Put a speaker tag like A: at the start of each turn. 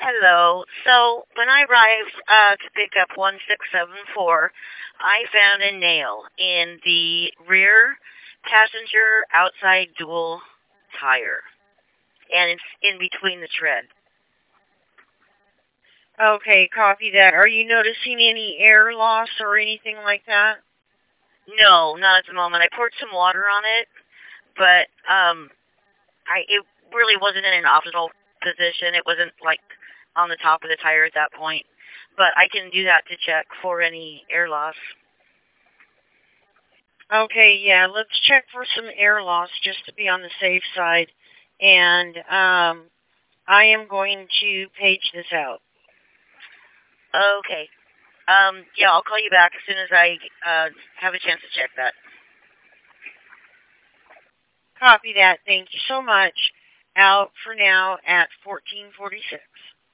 A: Hello. So when I arrived to pick up 1674, I found a nail in the rear passenger outside dual tire, and it's in between the tread.
B: Okay, copy that. Are you noticing any air loss or anything like that?
A: No, not at the moment. I poured some water on it, but it really wasn't in an optimal position. It wasn't like on the top of the tire at that point. But I can do that to check for any air loss.
B: Okay, yeah, let's check for some air loss just to be on the safe side. And I am going to page this out.
A: Okay. Yeah, I'll call you back as soon as I have a chance to check that.
B: Copy that. Thank you so much. Out for now at 1446.